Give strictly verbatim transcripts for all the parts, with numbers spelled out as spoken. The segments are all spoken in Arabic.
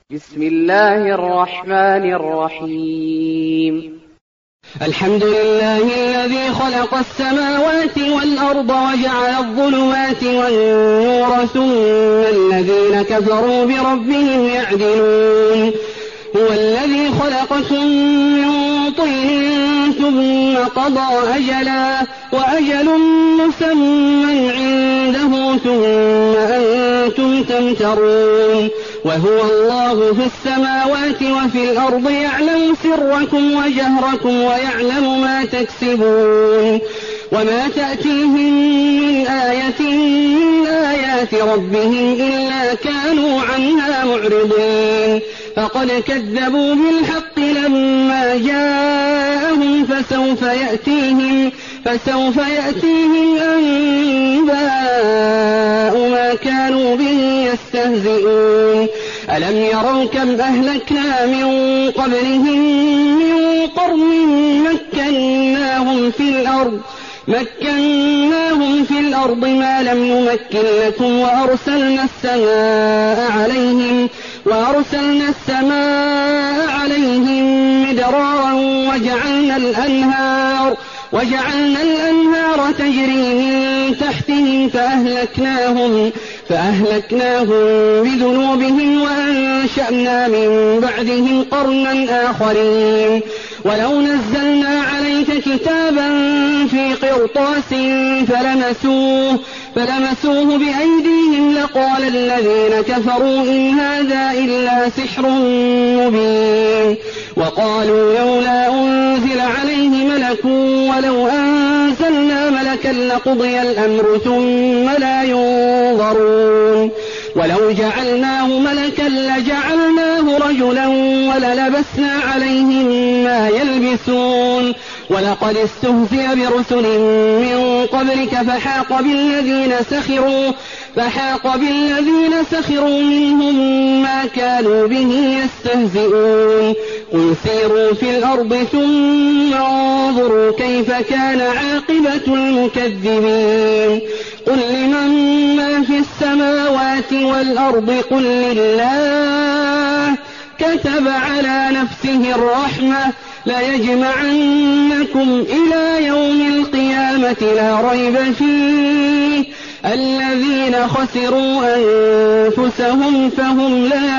بسم الله الرحمن الرحيم. الحمد لله الذي خلق السماوات والأرض وجعل الظلمات والنور ثم الذين كفروا بربهم يعدلون. هو الذي خلقكم من طين ثم قضى أجلا وأجل مسمى عنده ثم أنتم تمترون. وهو الله في السماوات وفي الأرض يعلم سركم وجهركم ويعلم ما تكسبون. وما تأتيهم من آية من آيات ربهم إلا كانوا عنها معرضين. فقد كذبوا بالحق لما جاءهم فسوف يأتيهم فسوف يأتيهم أنباء ما كانوا به يستهزئون. ألم يروا كم أهلكنا من قبلهم من قرن مكناهم في الأرض مكناهم في الأرض ما لم نمكن لكم وأرسلنا السماء عليهم وأرسلنا السماء عليهم مدرارا وجعلنا الأنهار وجعلنا الأنهار تجري من تحتهم فأهلكناهم فأهلكناهم بذنوبهم وأنشأنا من بعدهم قرنا آخرين. ولو نزلنا عليك كتابا في قرطاس فلمسوه فلمسوه بأيديهم لقال الذين كفروا إن هذا إلا سحر مبين. وقالوا لولا أنزل عليه ملك ولو أنزلنا ملكا لقضي الأمر ثم لا ينظرون. ولو جعلناه ملكا لجعلناه رجلا وللبسنا عليهم ما يلبسون. ولقد استهزئ برسل من قبلك فحاق بالذين سخروا فحاق بالذين سخروا منهم ما كانوا به يستهزئون. قل سيروا في الأرض ثم انظروا كيف كان عاقبة المكذبين. قل لمن ما في السماوات والأرض قل لله كتب على نفسه الرحمة ليجمعنكم إلى يوم القيامة لا ريب فيه الذين خسروا أنفسهم فهم لا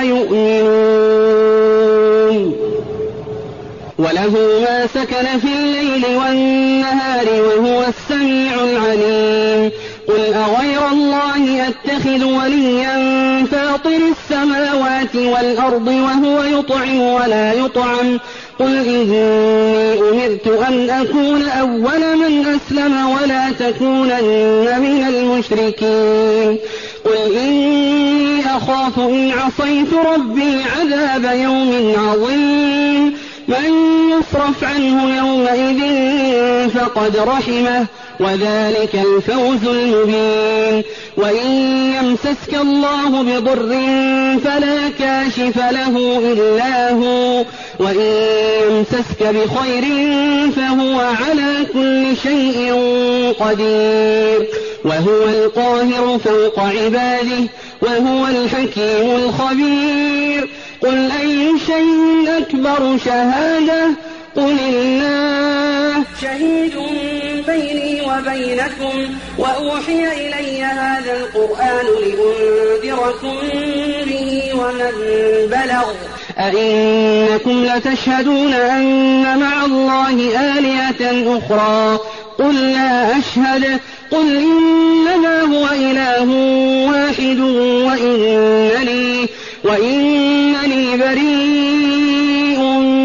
يؤمنون. وله ما سكن في الليل والنهار وهو السميع العليم. قل أغير الله أتخذ وليا فاطر السماوات والأرض وهو يطعم ولا يطعم قل إني أمرت أن أكون أول من أسلم ولا تكونن من المشركين. قل إني أخاف إن عصيت ربي عذاب يوم عظيم. من يصرف عنه يومئذ فقد رحمه وذلك الفوز المبين. وإن يمسسك الله بضر فلا كاشف له إلا هو وإن يمسسك بخير فهو على كل شيء قدير. وهو القاهر فوق عباده وهو الحكيم الخبير. قل أي شيء أكبر شهادة قل الله شهيد بيني وبينكم وأوحي إلي هذا القرآن لأنذركم به ومن بلغ. أئنكم لتشهدون أن مع الله آلهة أخرى قل لا أشهد قل إنما هو إله واحد وإنني, وإنني بريء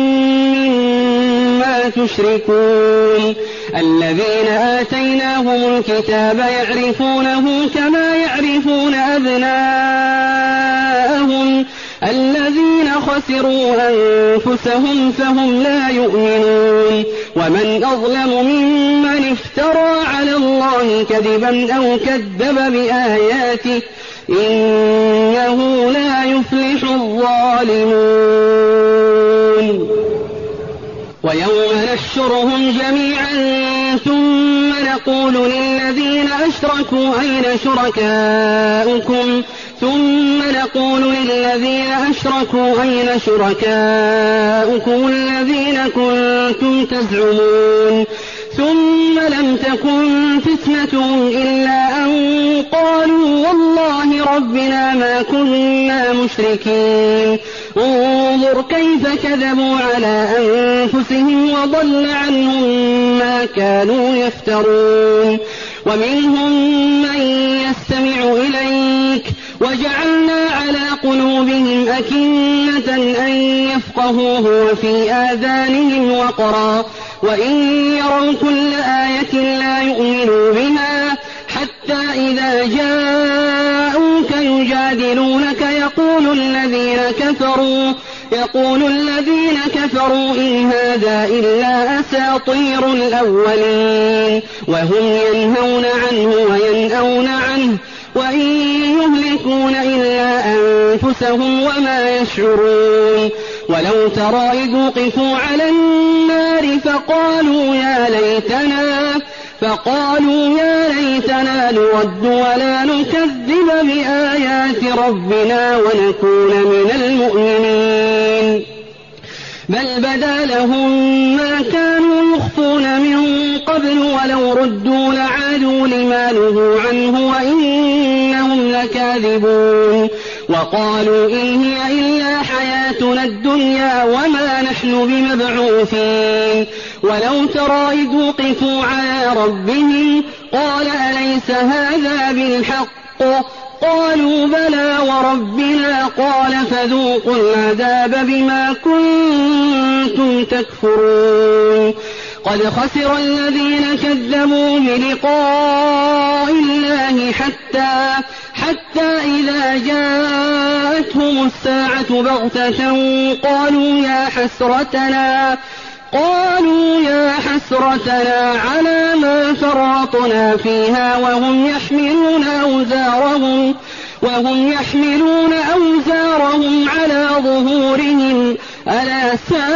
مما تشركون. الذين آتيناهم الكتاب يعرفونه كما يعرفون أبناءهم الذين خسروا أنفسهم فهم لا يؤمنون. ومن أظلم ممن افترى على الله كذبا أو كذب بآياته إنه لا يفلح الظالمون. ويوم نحشرهم جميعا ثم نقول للذين أشركوا أين شركاؤكم ثم نقول للذين أشركوا أين شركاؤكم الذين كنتم تزعمون ثم لم تكن فتنتهم إلا أن قالوا والله ربنا ما كنا مشركين انظر كيف كذبوا على أنفسهم وضل عنهم ما كانوا يفترون ومنهم من يستمع إليك وجعلنا على قلوبهم أكنة أن يفقهوه وفي آذانهم وقرا وإن يروا كل آية لا يؤمنوا بها حتى إذا جاءوك يجادلونك يقول الذين كفروا يقول الذين كفروا إن هذا إلا أساطير الأولين وهم ينهون عنه وينأون عنه وإن يهلكون إلا أنفسهم وما يشعرون ولو ترى إذ وقفوا على النار فقالوا يا ليتنا فقالوا يا ليتنا نرد ولا نكذب بآيات ربنا ونكون من المؤمنين بل بدا لهم ما كانوا يخفون من قبل ولو ردوا لعادوا لما نهوا عنه وإنهم لكاذبون وقالوا إن هي إلا حياتنا الدنيا وما نحن بمبعوثين ولو ترى إذ وقفوا على ربهم قال أليس هذا بالحق قالوا بلى وربنا قال فذوقوا العذاب بما كنتم تكفرون قد خسر الذين كذبوا بلقاء الله حتى حتى إذا جاءتهم الساعة بغتة قالوا يا حسرتنا قالوا يا حسرتنا على ما فرطنا فيها وهم يحملون أوزارهم وهم يحملون أوزارهم على ظهورهم ألا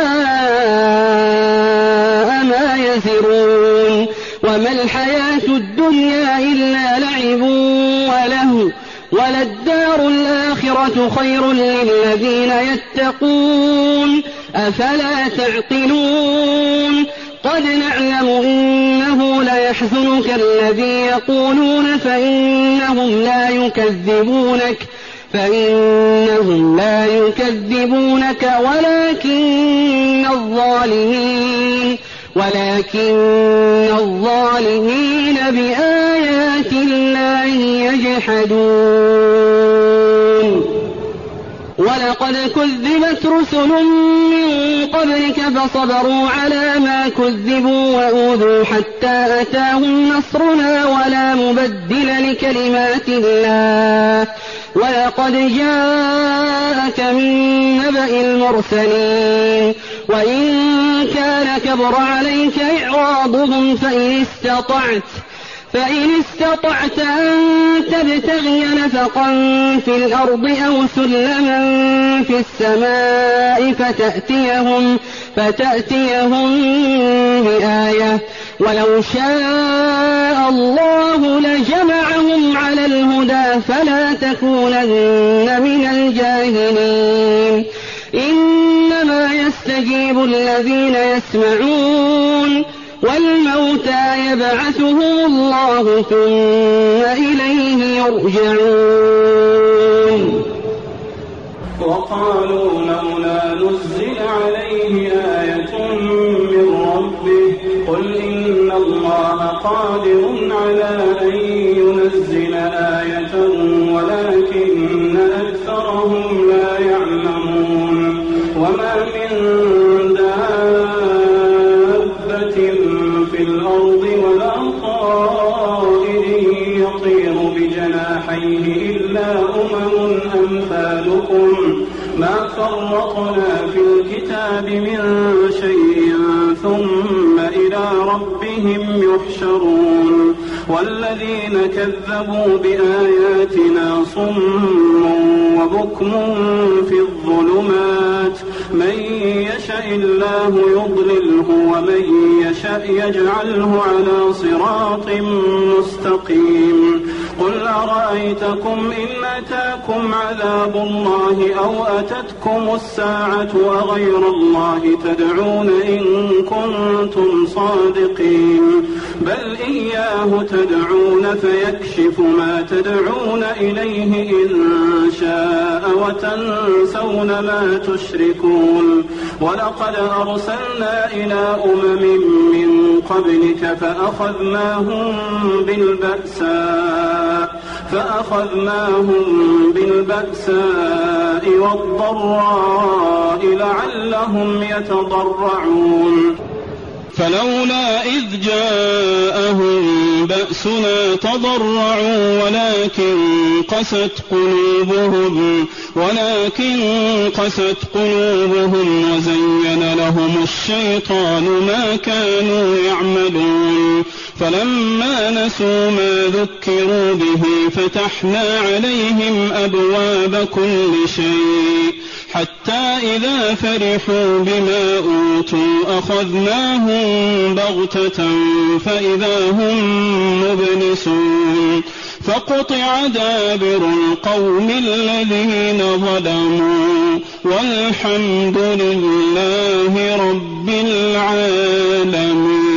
ساء ما يزرون وما الحياة الدنيا إلا لعب وله وللدار الآخرة خير للذين يتقون أفلا تعقلون قد نعلم إنه ليحزنك الذي يقولون فإنهم لا يكذبونك فإنهم لا يكذبونك ولكن الظالمين ولكن الظالمين بآيات الله يجحدون ولقد كذبت رسل من قبلك فصبروا على ما كذبوا وأوذوا حتى أتاهم نصرنا ولا مبدل لكلمات الله ولقد جاءك من نبأ المرسلين وإن كان كبر عليك إعراضهم فإن استطعت فإن استطعت أن تبتغي نفقا في الأرض أو سلما في السماء فتأتيهم, فتأتيهم بآية ولو شاء الله لجمعهم على الهدى فلا تكونن من الجاهلين إنما يستجيب الذين يسمعون والموتى يبعثهم الله ثم إليه يرجعون وقالوا لولا نزل عليه آية من ربه قل إن الله قادر على أن ينزل آية ولكن أكثرهم لا يعلمون وما من دابة في الأرض ولا طائر يطير بجناحيه إلا أمم أمثالكم ما فرطنا في الكتاب من شيء ثم إلى ربهم يحشرون والذين كذبوا بآياتنا صم وبكم في الظلمات من يشاء يشأ الله يضلله ومن يشأ يجعله على صراط مستقيم. قل أرأيتكم إن أتاكم عذاب الله أو أتتكم الساعة أغير الله تدعون إن كنتم صادقين. بل إياه تدعون فيكشف ما تدعون إليه إن شاء وتنسون ما تشركون. ولقد أرسلنا إلى أمم من قبلك فأخذناهم بالبأساء فأخذناهم بالبأساء والضراء لعلهم يتضرعون. فلولا إذ جاءهم بأسنا تضرعوا ولكن قست قلوبهم ولكن قست قلوبهم وزين لهم الشيطان ما كانوا يعملون. فلما نسوا ما ذكروا به فتحنا عليهم أبواب كل شيء حتى إذا فرحوا بما أوتوا أخذناهم بغتة فإذا هم مبلسون. فقطع دابر القوم الذين ظلموا والحمد لله رب العالمين.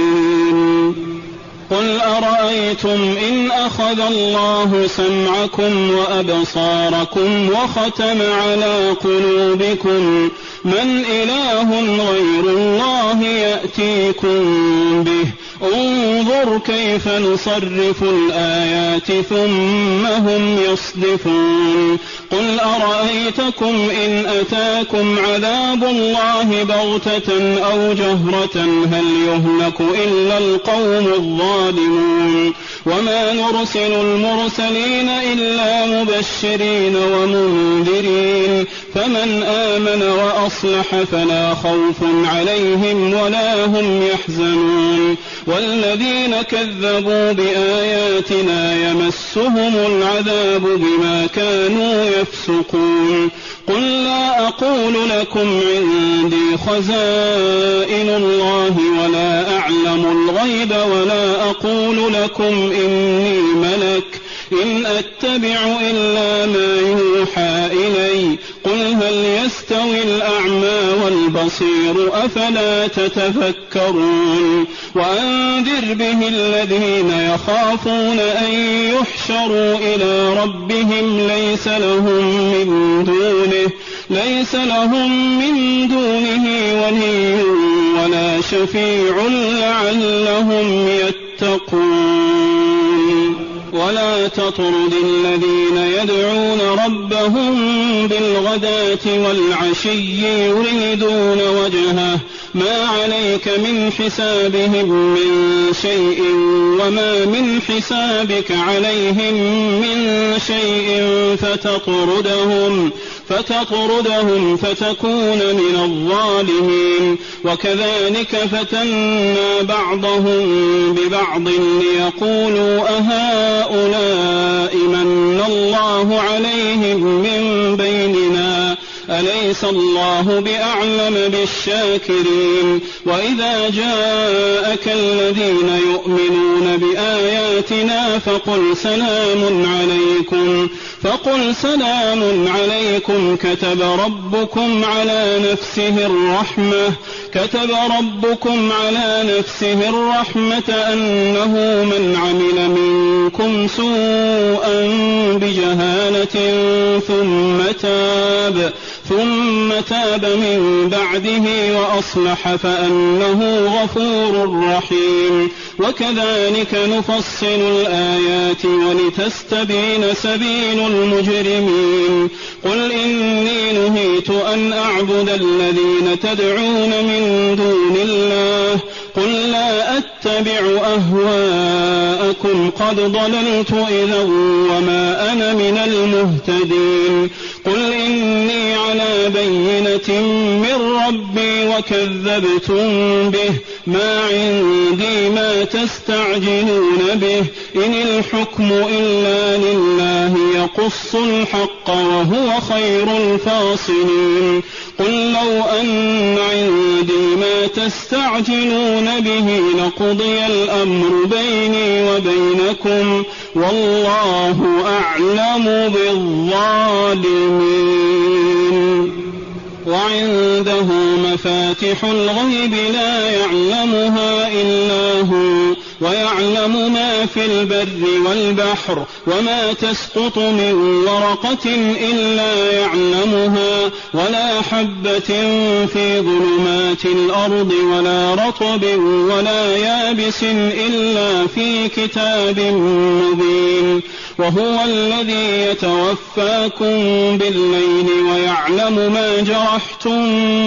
قل أرأيتم إن أخذ الله سمعكم وأبصاركم وختم على قلوبكم من إله غير الله يأتيكم به انظر كيف نصرف الآيات ثم هم يصدفون. قل أرأيتكم إن أتاكم عذاب الله بغتة أو جهرة هل يهلك إلا القوم الظالمون. وما نرسل المرسلين إلا مبشرين ومنذرين فمن آمن وأصلح فلا خوف عليهم ولا هم يحزنون. والذين كذبوا بآياتنا يمسهم العذاب بما كانوا يفسقون. قل لا أقول لكم عندي خزائن الله ولا أعلم الغيب ولا أقول لكم إني ملك إن أتبع إلا ما يوحى إلي. قل هل يستوي الأعمى والبصير أفلا تتفكرون. وأنذر به الذين يخافون أن يحشروا إلى ربهم ليس لهم من دونه ليس لهم من دونه ولي ولا شفيع لعلهم يتقون. ولا تطرد الذين يدعون ربهم بالغداة والعشي يريدون وجهه ما عليك من حسابهم من شيء وما من حسابك عليهم من شيء فتطردهم فتطردهم فتكون من الظالمين. وكذلك فتنا بعضهم ببعض ليقولوا أهؤلاء من الله عليهم من بيننا أليس الله بأعلم بالشاكرين. وإذا جاءك الذين يؤمنون بآياتنا فقل سلام عليكم فقل سلام عليكم كتب ربكم على نفسه الرحمة كتب ربكم على نفسه الرحمة أنه من عمل منكم سوءا بجهالة ثم تاب ثم تاب من بعده وأصلح فأنه غفور رحيم. وكذلك نفصل الآيات ولتستبين سبيل المجرمين. قل إني نهيت أن أعبد الذين تدعون من دون الله قل لا أتبع أهواءكم قد ضللت إذا وما أنا من المهتدين. قل إني على بينة من ربي وكذبتم به ما عندي ما تستعجلون به إن الحكم إلا لله يقص الحق وهو خير الفاصلين قل لو أن عندي ما تستعجلون به لقضي الأمر بيني وبينكم والله أعلم بالظالمين وعنده مفاتح الغيب لا يعلمها إلا هو ويعلم ما في البر والبحر وما تسقط من ورقة إلا يعلمها ولا حبة في ظلمات الأرض ولا رطب ولا يابس إلا في كتاب مبين وهو الذي يتوفاكم بالليل ويعلم ما جرحتم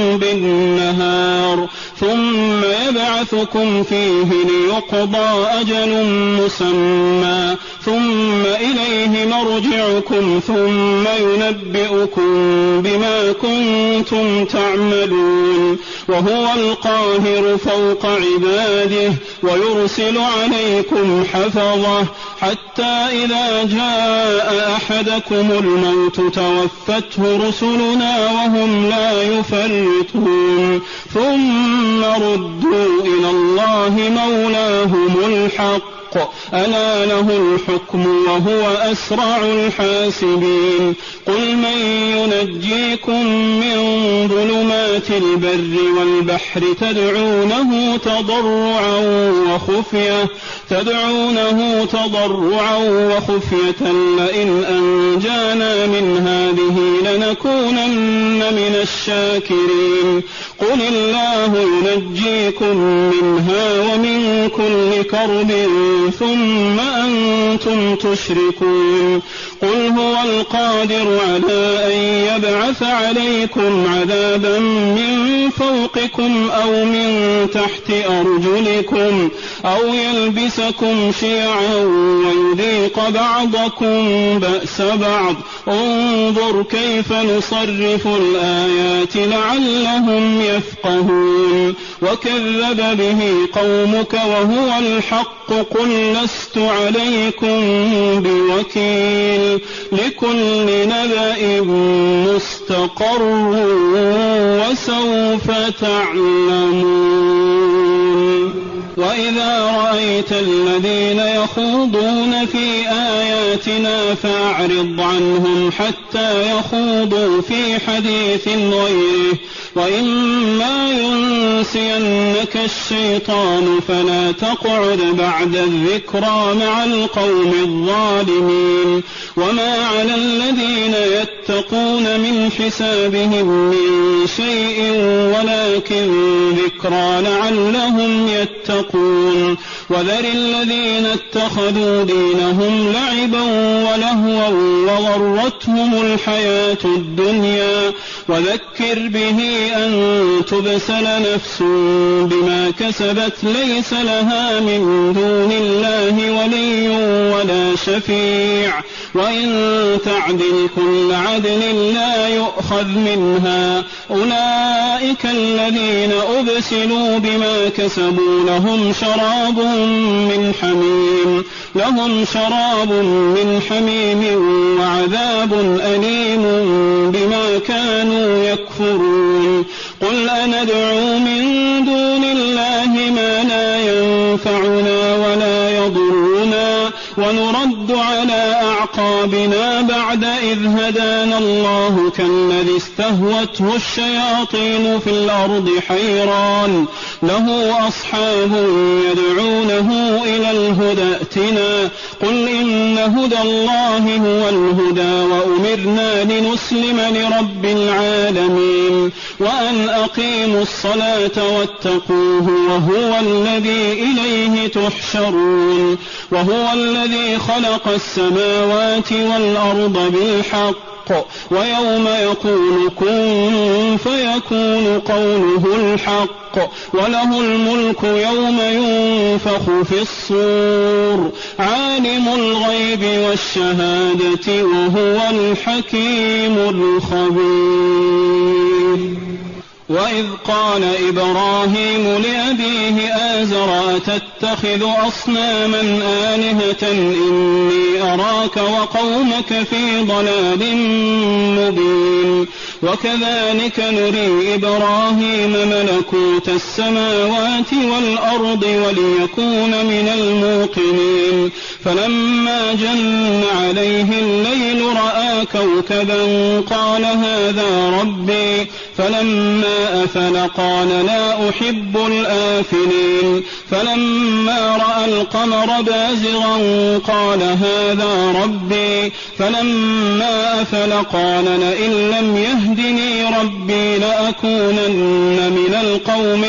بالنهار ثم يبعثكم فيه ليقضى أجل مسمى ثم إليه مرجعكم ثم ينبئكم بما كنتم تعملون وهو القاهر فوق عباده ويرسل عليكم حفظه حتى إذا جاء أحدكم الموت توفته رسلنا وهم لا يفرطون ثم ردوا إلى الله مولاهم الحق ألا له الحكم وهو أسرع الحاسبين قل من ينجيكم من ظلمات البر والبحر تدعونه تضرعا وخفية تدعونه تضرعا وخفية لئن أنجانا من هذه لنكونن من الشاكرين قل الله ينجيكم منها ومن كل كرب ثم أنتم تشركون قل هو القادر على أن يبعث عليكم عذابا من فوقكم أو من تحت أرجلكم أو يلبسكم شيعا ويذيق بعضكم بأس بعض انظر كيف نصرف الآيات لعلهم يفقهون وكذب به قومك وهو الحق قل لست عليكم بوكيل لكل نبأ مستقر وسوف تعلمون وإذا رأيت الذين يخوضون في آياتنا فأعرض عنهم حتى يخوضوا في حديث غيره وإما ينسينك الشيطان فلا تقعد بعد الذكرى مع القوم الظالمين وما على الذين يتقون من حسابهم من شيء ولكن ذكرى لعلهم يتقون وذر الذين اتخذوا دينهم لعبا ولهوا وغرتهم الحياة الدنيا وذكر به أن تبسل نفس بما كسبت ليس لها من دون الله ولي ولا شفيع وإن تعدل كل عدل لا يؤخذ منها أولئك الذين أبسلوا بما كسبوا لهم شراب من حميم لهم شراب من حميم وعذاب أليم بما كانوا يكفرون قل أندعو من دون الله ما لا ينفعنا ولا يضرنا ونرد على أعقابنا بعد إذ هدانا الله كالذي استهوته الشياطين في الأرض حيران له أصحاب يدعونه إلى الهدى ائتنا قل إن هدى الله هو الهدى وأمرنا لنسلم لرب العالمين وأن أقيموا الصلاة واتقوه وهو الذي إليه تحشرون وهو الذي خلق السماوات والأرض بالحق ويوم يقول كن فيكون قوله الحق وله الملك يوم ينفخ في الصور عالم الغيب والشهادة وهو الحكيم الخبير وإذ قال إبراهيم لأبيه آزر أتتخذ أصناما آلهة إني أراك وقومك في ضلال مبين وكذلك نري إبراهيم ملكوت السماوات والأرض وليكون من الموقنين فلما جن عليه الليل رأى كوكبا قال هذا ربي فلما أفل قال لا أحب الآفلين فلما رأى القمر بازغا قال هذا ربي فلما أفل قال لئن لم يهدني ربي لأكونن من القوم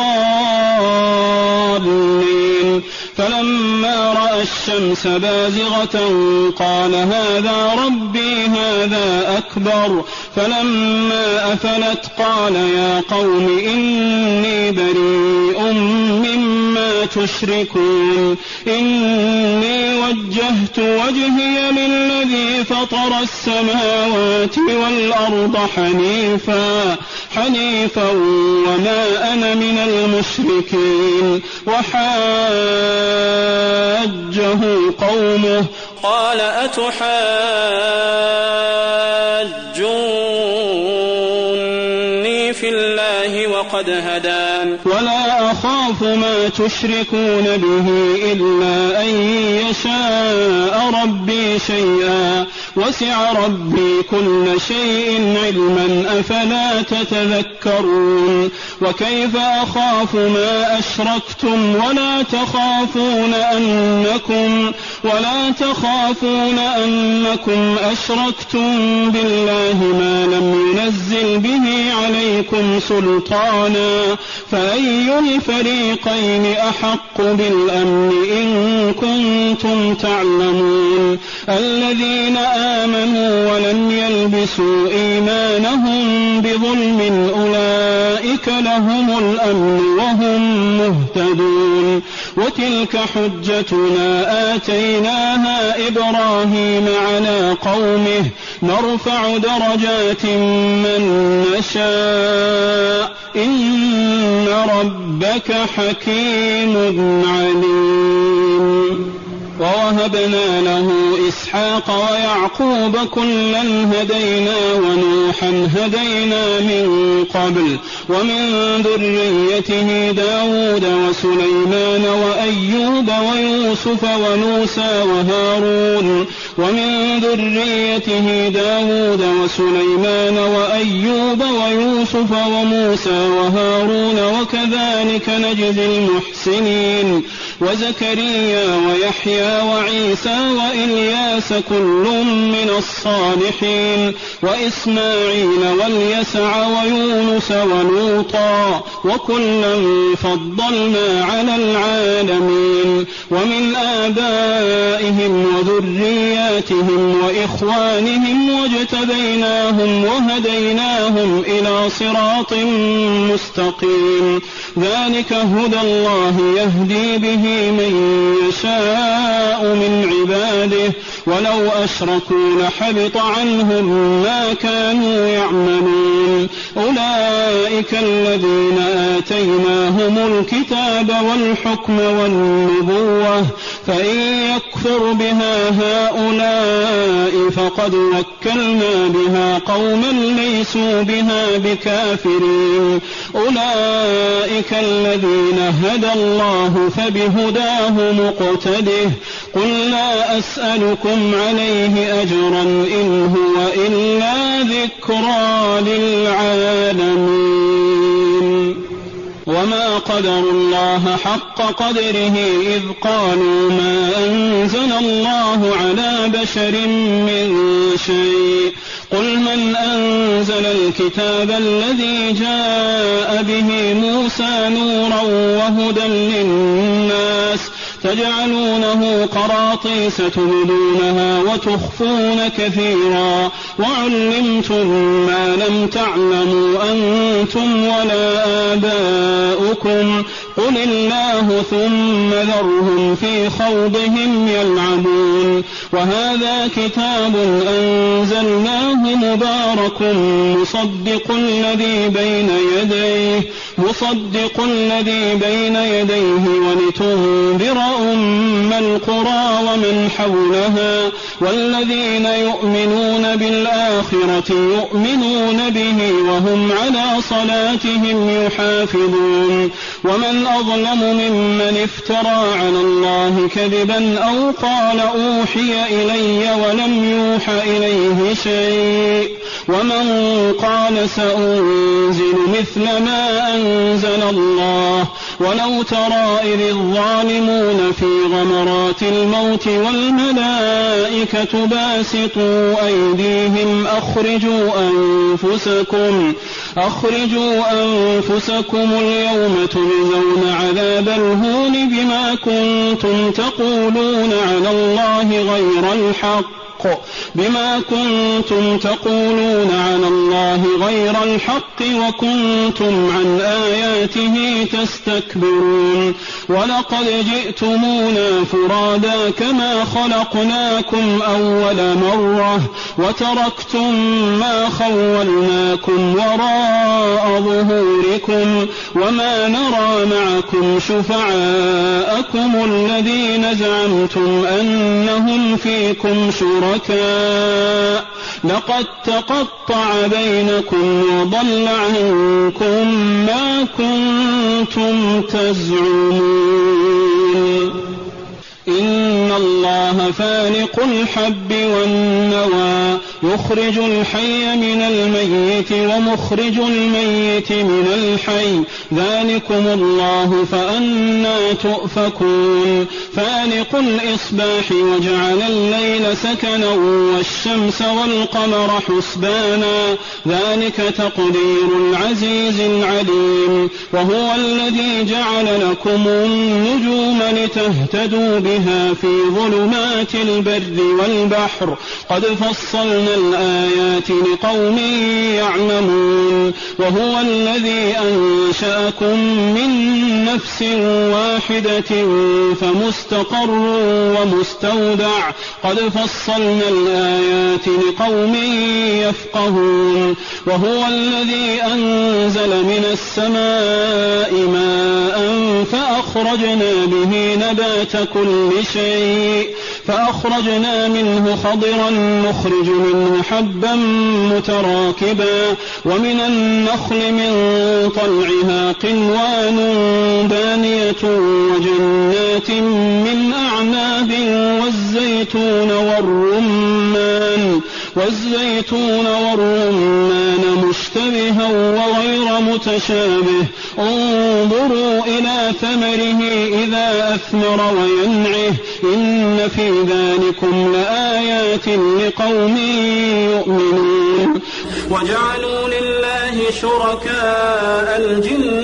الضالين فلما رأى الشمس بازغة قال هذا ربي هذا أكبر فلما أفلت قال يا قوم إني بريء مما تشركون إني وجهت وجهي للذي فطر السماوات والأرض حنيفا حنيفا وما أنا من المشركين وحاجه قومه قال أتحاجوني في الله وقد هدان ولا أخاف ما تشركون به إلا أن يشاء ربي شيئا وسع ربي كل شيء علما أفلا تتذكرون وكيف أخاف ما أشركتم ولا تخافون أنكم ولا تخافون أنكم أشركتم بالله ما لم ينزل به عليكم سلطانا فأي الفريقين أحق بالأمن إن كنتم تعلمون الذين آمنوا ولم يلبسوا إيمانهم بظلم أولئك لهم الأمن وهم مهتدون وتلك حجتنا آتيناها إبراهيم على قومه نرفع درجات من نشاء إن ربك حكيم عليم ووهبنا له إسحاق ويعقوب كلا هدينا ونوحا هدينا من قبل ومن ذريته داود وسليمان وأيوب ويوسف وموسى وهارون ومن ذريته داود وسليمان وأيوب ويوسف وموسى وهارون وكذلك نجزي المحسنين وزكريا ويحيى وعيسى وإلياس كل من الصالحين وإسماعيل واليسع ويونس ولوطا وكلا فضلنا على العالمين ومن آبائهم وذرياتهم وإخوانهم واجتبيناهم وهديناهم إلى صراط مستقيم ذلك هدى الله يهدي به من يشاء من عباده ولو أشركوا لحبط عنهم ما كانوا يعملون أولئك الذين آتيناهم الكتاب والحكم والنبوة فإن يكفر بها هؤلاء فقد وكلنا بها قوما ليسوا بها بكافرين أولئك الذين هدى الله فبهداه مقتده قل لا أسألكم عليه أجرا إن هو إلا ذكرى للعالمين وما قدروا الله حق قدره إذ قالوا ما أنزل الله على بشر من شيء قل من أنزل الكتاب الذي جاء به موسى نورا وهدى للناس تجعلونه قراطيس تبدونها وتخفون كثيرا وعلمتم ما لم تعلموا أنتم ولا آباؤكم قل الله ثم ذرهم في خوضهم يلعبون وهذا كتاب أنزلناه مبارك مصدق الذي بين يديه مصدق الذي بين يديه ولتنذر أم القرى ومن حولها والذين يؤمنون بالآخرة يؤمنون به وهم على صلاتهم يحافظون ومن أظلم ممن افترى على الله كذبا أو قال أوحي إلي ولم يوح إليه شيء ومن قال سأنزل مثل ما أنزل الله ولو ترى إذ الظالمون في غمرات الموت والملائكة باسطوا أيديهم أخرجوا أنفسكم أخرجوا أنفسكم اليوم تجزون عذاب الهون بما كنتم تقولون على الله غير الحق بما كنتم تقولون على الله غير الحق وكنتم عن آياته تستكبرون ولقد جئتمونا فرادا كما خلقناكم أول مرة وتركتم ما خولناكم وراء ظهوركم وما نرى معكم شفعاءكم الذين زعمتم أنهم فيكم شركاء لقد تقطع بينكم وضل عنكم ما كنتم تزعمون إن الله فالق الحب والنوى يخرج الحي من الميت ومخرج الميت من الحي ذلكم الله فأنى تؤفكون فالق الإصباح وجعل الليل سكنا والشمس والقمر حسبانا ذلك تقدير العزيز العليم وهو الذي جعل لكم النجوم لتهتدوا بها في ظلمات البر والبحر قد فصلنا الآيات لقوم يعلمون وهو الذي أنشأكم من نفس واحدة فمستقر ومستودع قد فصلنا الآيات لقوم يفقهون وهو الذي أنزل من السماء ماء فأخرجنا به نبات كل شيء فأخرجنا منه خضرا نخرج منه حبا متراكبا ومن النخل من طلعها قنوان دانية وجنات من أعناب والزيتون والرمان والزيتون والرمان مشتبها وغير متشابه انظروا إلى ثمره إذا أثمر وينعه إن في ذلكم لآيات لقوم يؤمنون وجعلوا لله شركاء الجن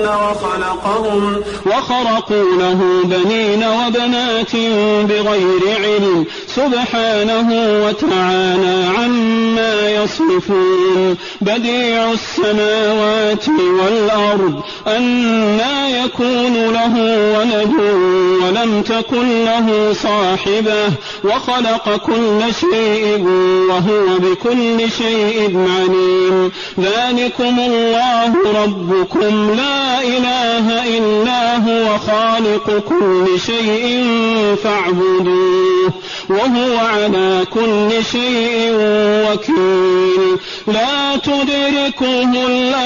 وخلقهم وخرقوا له بنين وبنات بغير علم سبحانه وتعالى عما يصفون بديع السماوات والأرض أنى يكون له ولد ولم تكن له صاحبة وخلق كل شيء وهو بكل شيء عليم ذلكم الله ربكم لا إله إلا هو خالق كل شيء فاعبدوه وهو على كل شيء وكيل لا تدركه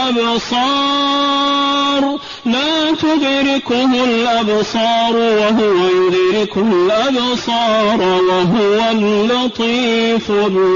الأبصار لا تدركه الأبصار وهو يدرك الأبصار وهو اللطيف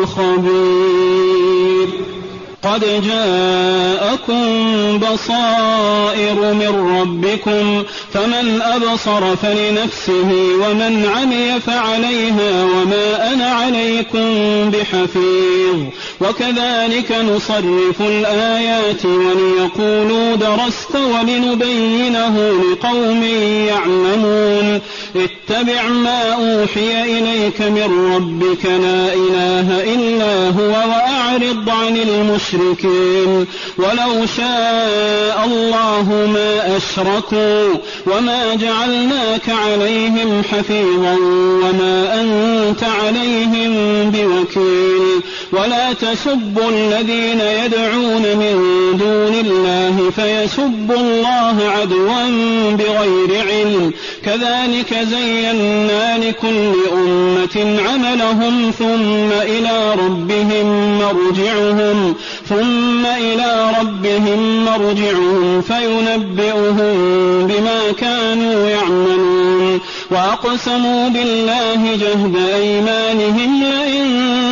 الخبير قد جاءكم بصائر من ربكم فمن أبصر فلنفسه ومن عمي فعليها وما أنا عليكم بحفيظ وكذلك نصرف الآيات وليقولوا درست ولنبينه لقوم يعلمون اتبع ما أوحي إليك من ربك لا إله إلا هو وأعلم فأعرض عن المشركين ولو شاء الله ما أشركوا وما جعلناك عليهم حفيظا وما أنت عليهم بوكيل ولا تسبوا الذين يدعون من دون الله فيسبوا الله عدوا بغير علم كذلك زينا لكل أمة عملهم ثم إلى ربهم مرجعهم ثم إلى ربهم مرجعهم فينبئهم بما كانوا يعملون وأقسموا بالله جهد أيمانهم لئن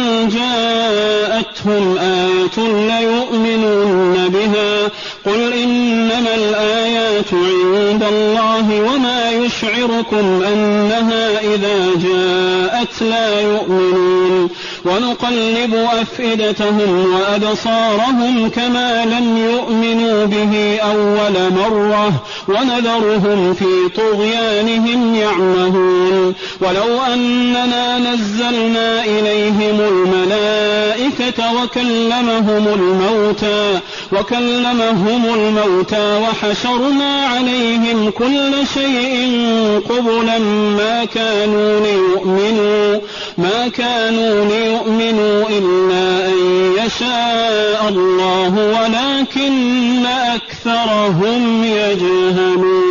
جاءتهم آية ليؤمنون بها قل إنما الآيات عند الله وما يشعركم أنها إذا جاءت لا يؤمنون ونقلب أفئدتهم وأبصارهم كما لم يؤمنوا به أول مرة ونذرهم في طغيانهم يعمهون ولو أننا نزلنا إليهم الملائكة وكلمهم الموتى وكلمهم الموتى وحشرنا عليهم كل شيء قبلا ما كانوا ليؤمنوا ما كانوا ليؤمنوا إلا أن يشاء الله ولكن أكثرهم يجهلون.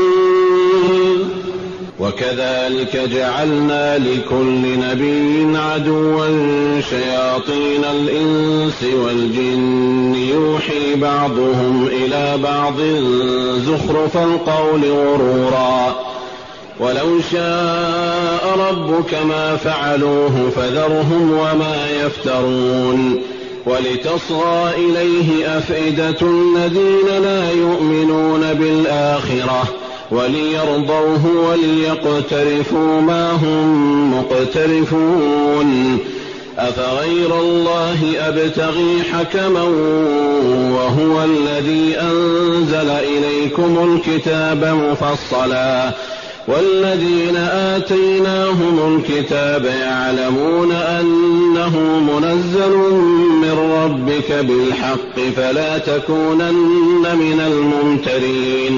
وكذلك جعلنا لكل نبي عدوا شياطين الإنس والجن يوحي بعضهم إلى بعض زخرف القول غرورا ولو شاء ربك ما فعلوه فذرهم وما يفترون ولتصغى إليه أفئدة الذين لا يؤمنون بالآخرة وليرضوه وليقترفوا ما هم مقترفون أفغير الله أبتغي حكما وهو الذي أنزل إليكم الكتاب مفصلا والذين آتيناهم الكتاب يعلمون أنه منزل من ربك بالحق فلا تكونن من الممترين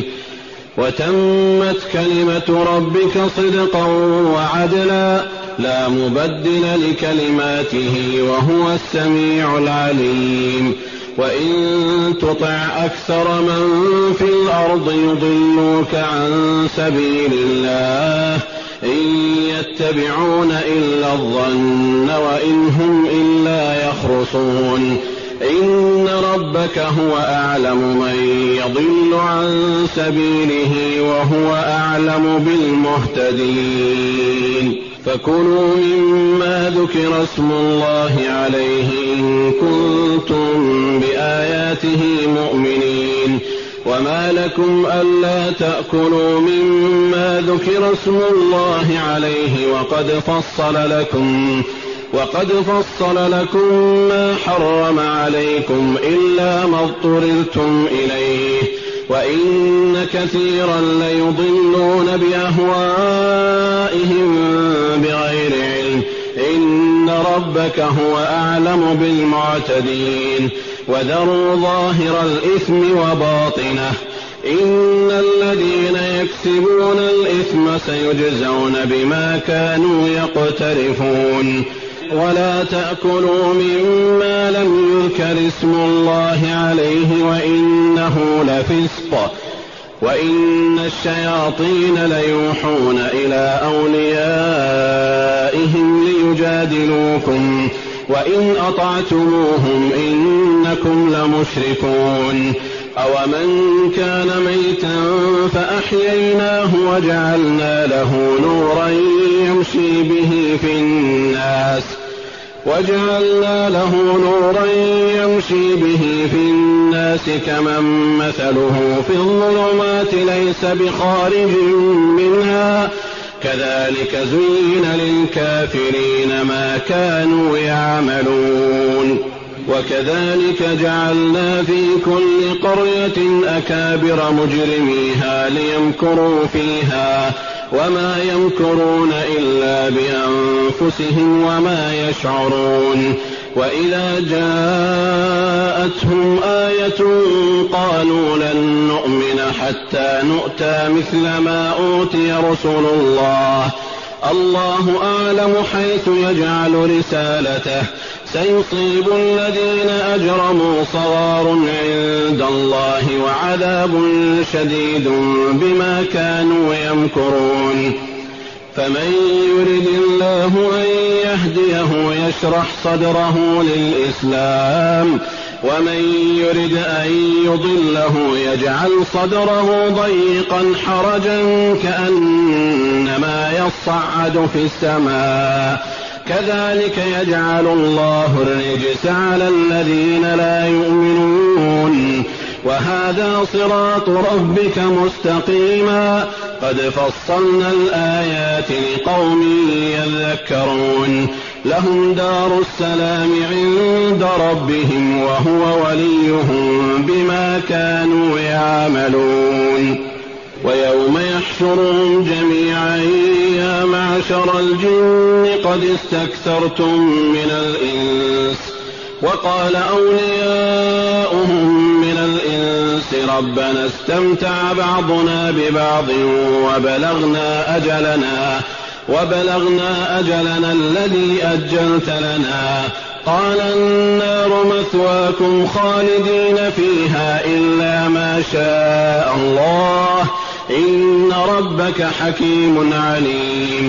وتمت كلمة ربك صدقا وعدلا لا مبدل لكلماته وهو السميع العليم وإن تطع أكثر من في الأرض يضلوك عن سبيل الله إن يتبعون إلا الظن وإن هم إلا يخرصون إن ربك هو أعلم من يضل عن سبيله وهو أعلم بالمهتدين فكلوا مما ذكر اسم الله عليه إن كنتم بآياته مؤمنين وما لكم ألا تأكلوا مما ذكر اسم الله عليه وقد فصل لكم وقد فصل لكم ما حرم عليكم إلا ما اضطررتم إليه وإن كثيرا ليضلون بأهوائهم بغير علم إن ربك هو أعلم بالمعتدين وذروا ظاهر الإثم وباطنه إن الذين يكسبون الإثم سيجزون بما كانوا يقترفون ولا تأكلوا مما لم يذكر اسم الله عليه وإنه لفسق وإن الشياطين ليوحون إلى أوليائهم ليجادلوكم وإن أطعتموهم إنكم لمشركون أومن كان ميتا فأحييناه وجعلنا له نورا يمشي به في الناس وجعلنا له نورا يمشي به في الناس كمن مثله في الظلمات ليس بخارج منها كذلك زين للكافرين ما كانوا يعملون وكذلك جعلنا في كل قرية أكابر مجرميها ليمكروا فيها وما يمكرون إلا بأنفسهم وما يشعرون وإذا جاءتهم آية قالوا لن نؤمن حتى نؤتى مثل ما أوتي رسل الله الله أعلم حيث يجعل رسالته سيصيب الذين أجرموا صغار عند الله وعذاب شديد بما كانوا يمكرون فمن يرد الله أن يهديه يشرح صدره للإسلام ومن يرد أن يضله يجعل صدره ضيقا حرجا كأنما يصعد في السماء كذلك يجعل الله الرجس على الذين لا يؤمنون وهذا صراط ربك مستقيما قد فصلنا الآيات لقوم يذكرون لهم دار السلام عند ربهم وهو وليهم بما كانوا يعملون ويوم يحشرهم جميعا يا معشر الجن قد استكثرتم من الإنس وقال أولياؤهم من الإنس ربنا استمتع بعضنا ببعض وبلغنا أجلنا وبلغنا أجلنا الذي أجلت لنا قال النار مثواكم خالدين فيها إلا ما شاء الله إن ربك حكيم عليم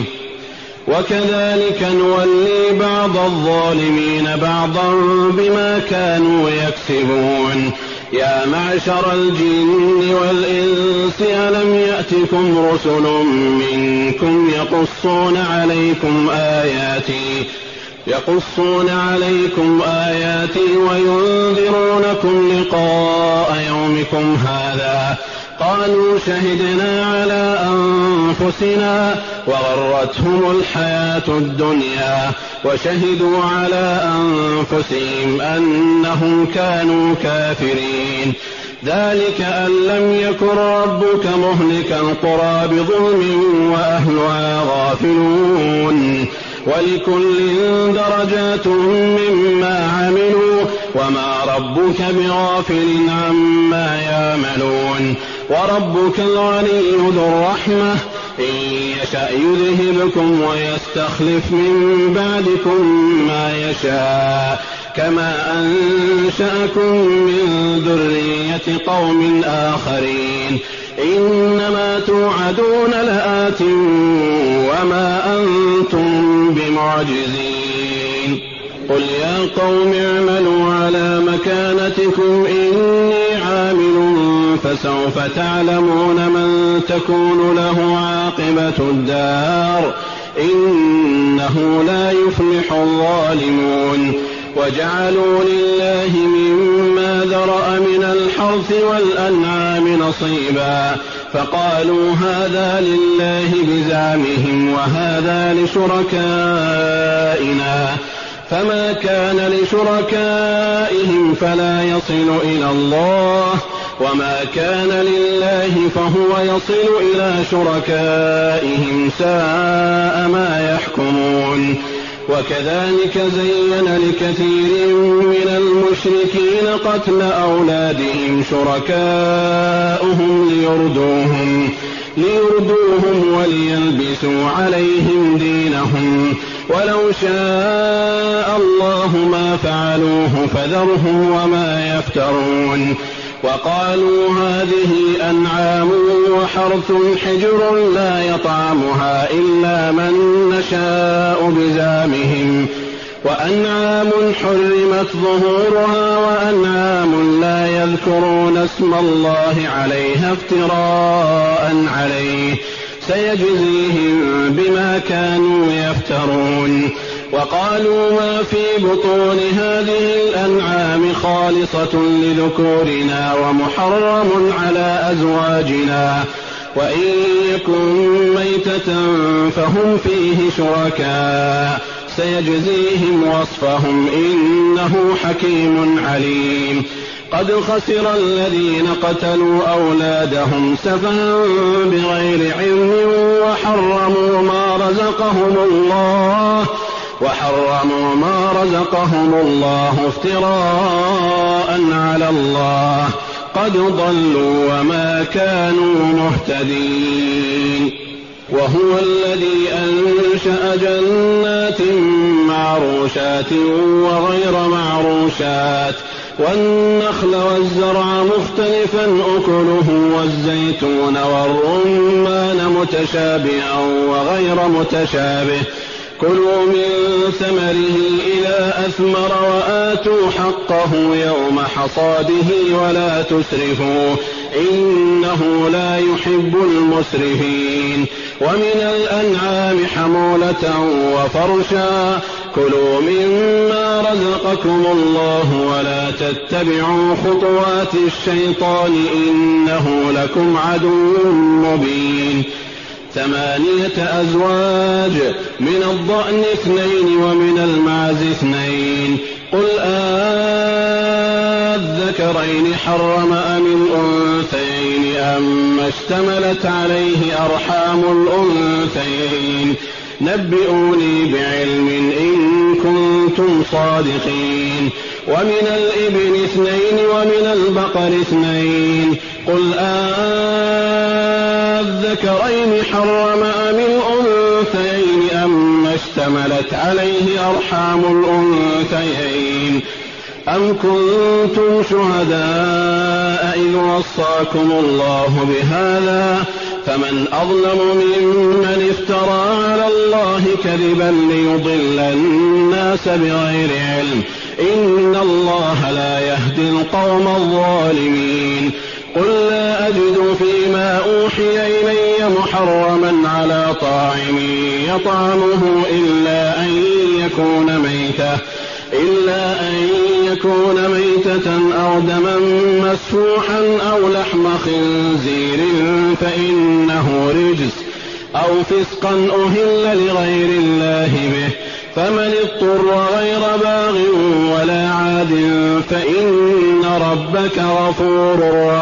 وكذلك نولي بعض الظالمين بعضا بما كانوا يكسبون يا معشر الجن والإنس ألم يأتكم رسل منكم يقصون عليكم آياتي يقصون عليكم آياتي وينذرونكم لقاء يومكم هذا قالوا شهدنا على أنفسنا وغرتهم الحياة الدنيا وشهدوا على أنفسهم أنهم كانوا كافرين ذلك أن لم يكن ربك مهلك القرى بظلم وأهلها غافلون ولكل درجات مما عملوا وما ربك بغافل عما يعملون وربك الغني ذو الرحمة إن يشأ يذهبكم ويستخلف من بعدكم ما يشاء كما أنشأكم من ذرية قوم آخرين إنما توعدون لآت وما أنتم بمعجزين قل يا قوم اعملوا على مكانتكم إني عامل فسوف تعلمون من تكون له عاقبة الدار إنه لا يفلح الظالمون وجعلوا لله مما ذرأ من الحرث والأنعام نصيبا فقالوا هذا لله بزعمهم وهذا لشركائنا فما كان لشركائهم فلا يصل إلى الله وما كان لله فهو يصل إلى شركائهم ساء ما يحكمون وكذلك زين لكثير من المشركين قتل أولادهم شركاؤهم ليردوهم ليردوهم وليلبسوا عليهم دينهم ولو شاء الله ما فعلوه فذرهم وما يفترون وقالوا هذه أنعام وحرث حجر لا يطعمها إلا من نشاء بزعمهم وأنعام حرمت ظهورها وأنعام لا يذكرون اسم الله عليها افتراء عليه سيجزيهم بما كانوا يفترون وقالوا ما في بطون هذه الأنعام خالصة لذكورنا ومحرم على أزواجنا وإن يكن ميتة فهم فيه شركاء سيجزيهم وصفهم إنه حكيم عليم قد خسر الذين قتلوا أولادهم سفها بغير علم وحرموا ما رزقهم الله وحرموا ما رزقهم الله افتراء على الله قد ضلوا وما كانوا مهتدين. وهو الذي أنشأ جنات معروشات وغير معروشات والنخل والزرع مختلفا أكله والزيتون والرمان متشابها وغير متشابه كلوا من ثمره إذا أثمر وآتوا حقه يوم حصاده ولا تسرفوا إنه لا يحب المسرفين. ومن الأنعام حمولة وفرشا كلوا مما رزقكم الله ولا تتبعوا خطوات الشيطان إنه لكم عدو مبين. ثمانية أزواج من الضأن اثنين ومن المعز اثنين قل أذكرين حرم أم الأنثيين أما اشتملت عليه أرحام الأنثيين نبئوني بعلم إن كنتم صادقين. ومن الإبل اثنين ومن البقر اثنين قل أذكرين حرم أم الأنثيين أما اشتملت عليه أرحام الأنثيين أم كنتم شهداء إذ وصاكم الله بهذا فمن أظلم ممن افترى على الله كذبا ليضل الناس بغير علم إن الله لا يهدي القوم الظالمين. قل لا أجد فيما أوحي إلي محرما على طاعم يطعمه إلا أن يكون ميتة إلا أن يكون ميتة أو دما مسفوحا أو لحم خنزير فإنه رجس أو فسقا أهل لغير الله به فمن اضطر غير باغ ولا عاد فإن ربك غفور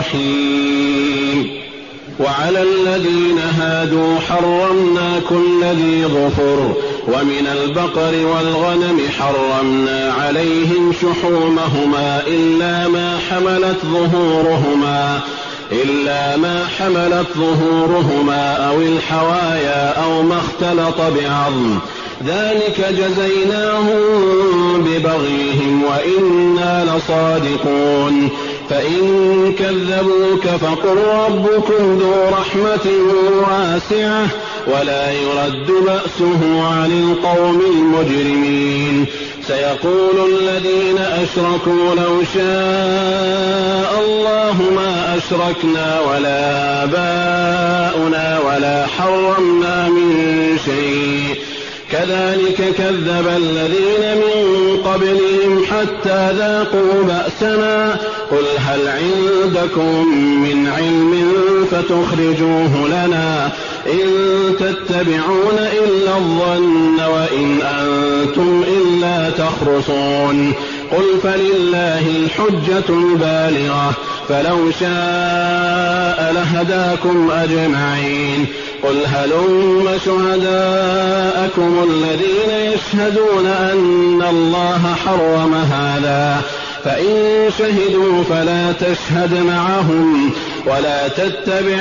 رحيم. وعلى الذين هادوا حرمنا كل ذي ظفر ومن البقر والغنم حرمنا عليهم شحومهما إلا ما حملت ظهورهما إلا ما حملت ظهورهما أو الحوايا أو ما اختلط بعظم ذلك جزيناهم ببغيهم وإنا لصادقون. فإن كذبوك فقل ربكم ذو رحمة واسعة ولا يرد بأسه عن القوم المجرمين. سيقول الذين أشركوا لو شاء الله ما أشركنا ولا آباؤنا ولا حرمنا من شيء كذلك كذب الذين من قبلهم حتى ذاقوا بأسنا قل هل عندكم من علم فتخرجوه لنا إن تتبعون إلا الظن وإن أنتم إلا تخرصون. قل فلله الحجة البالغة فلو شاء لهداكم أجمعين. قل هلم شهداءكم الذين يشهدون أن الله حرم هذا فإن شهدوا فلا تشهد معهم ولا تتبع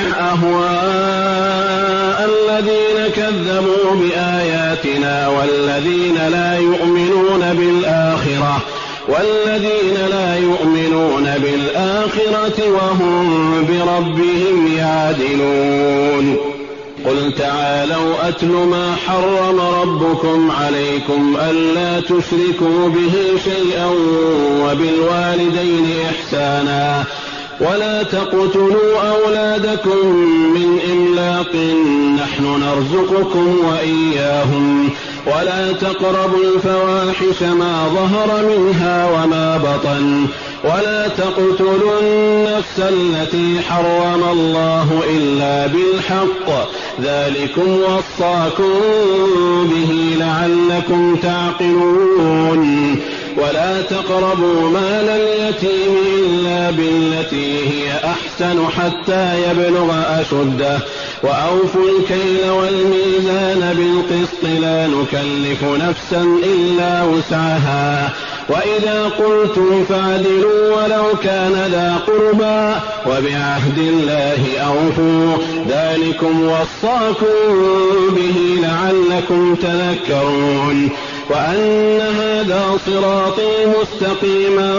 أهواء الذين كذبوا بآياتنا والذين لا يؤمنون بالآخرة والذين لا يؤمنون بالآخرة وهم بربهم يعدلون. قل تعالوا أتل ما حرم ربكم عليكم ألا تشركوا به شيئا وبالوالدين إحسانا ولا تقتلوا أولادكم من إملاق نحن نرزقكم وإياهم ولا تقربوا الفواحش ما ظهر منها وما بطن ولا تقتلوا النفس التي حرم الله إلا بالحق ذلكم وصاكم به لعلكم تعقلون. ولا تقربوا مال اليتيم إلا بالتي هي أحسن حتى يبلغ أشده وأوفوا الكيل والميزان بالقسط لا نكلف نفسا إلا وسعها وإذا قلتم فاعدلوا ولو كان ذا قربى وبعهد الله أوفوا ذلكم وصاكم به لعلكم تذكرون وأن هذا صراطي مستقيما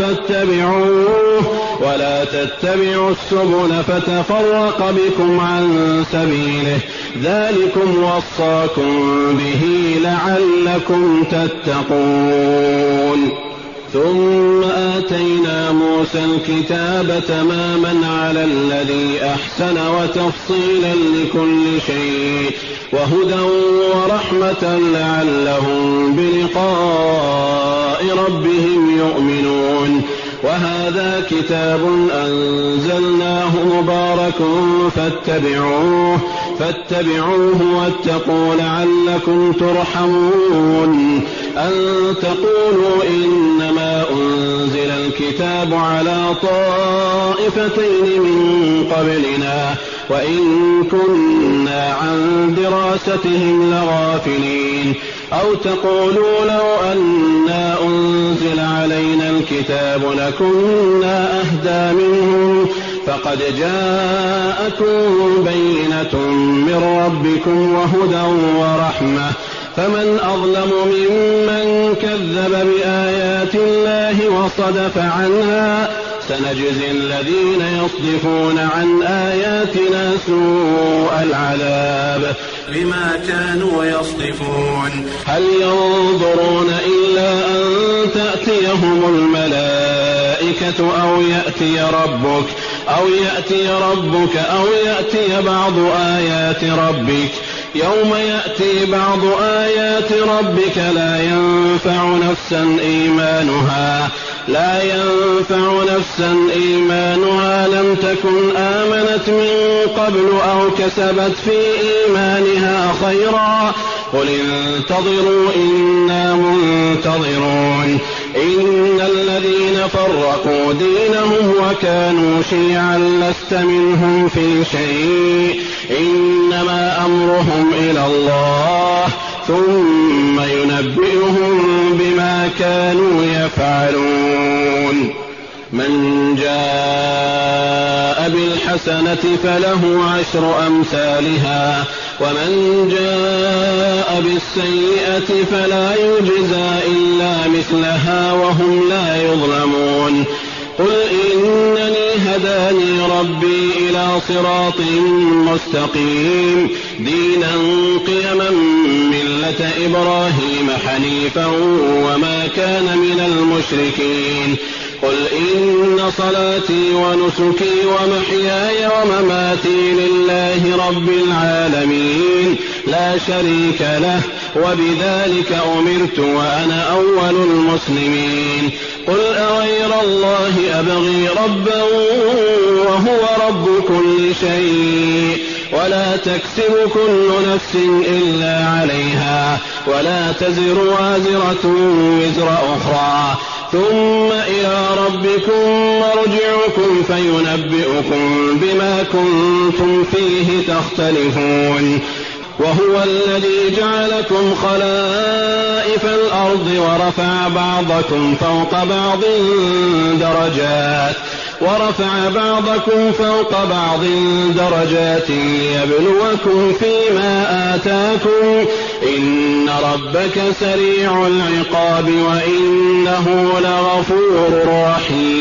فاتبعوه ولا تتبعوا السبل فتفرق بكم عن سبيله ذلكم وصاكم به لعلكم تتقون ثم آتينا موسى الكتاب تماما على الذي أحسن وتفصيلا لكل شيء وهدى ورحمة لعلهم بلقاء ربهم يؤمنون وهذا كتاب أنزلناه مبارك فاتبعوه فاتبعوه واتقوا لعلكم ترحمون أن تقولوا إنما أنزل الكتاب على طائفتين من قبلنا وإن كنا عن دراستهم لغافلين أو تقولوا لو أنا أنزل علينا الكتاب لكنا أهدى منهم فقد جاءكم بينة من ربكم وهدى ورحمة فمن أظلم ممن كذب بآيات الله وصدف عنها سنجزي الذين يصدفون عن آياتنا سوء العذاب بما كانوا يصدفون هل ينظرون إلا أن تأتيهم الملائكة أو يأتي ربك أو يأتي ربك أو يأتي بعض آيات ربك يوم يأتي بعض آيات ربك لا ينفع نفسا إيمانها لا ينفع نفسا إيمانها لم تكن آمنت من قبل أو كسبت في إيمانها خيرا قل انتظروا إنا منتظرون إن الذين فرقوا دينهم وكانوا شيعا لست منهم في شيء إنما أمرهم إلى الله ثم ينبئهم بما كانوا يفعلون من جاء بالحسنة فله عشر أمثالها ومن جاء بالسيئة فلا يجزى إلا مثلها وهم لا يظلمون قل إنني هداني ربي إلى صراط مستقيم دينا قيما ملة إبراهيم حنيفا وما كان من المشركين قل إن صلاتي ونسكي ومحياي ومماتي لله رب العالمين لا شريك له وبذلك أمرت وأنا أول المسلمين قل أغير الله أبغي ربا وهو رب كل شيء ولا تكسب كل نفس إلا عليها ولا تزر وازرة وزر أخرى ثم إلى ربكم مرجعكم فينبئكم بما كنتم فيه تختلفون وهو الذي جعلكم خلائف الأرض ورفع بعضكم فوق بعض درجات ورفع بعضكم فوق بعض درجات ليبلوكم فيما آتاكم إن ربك سريع العقاب وإنه لغفور رحيم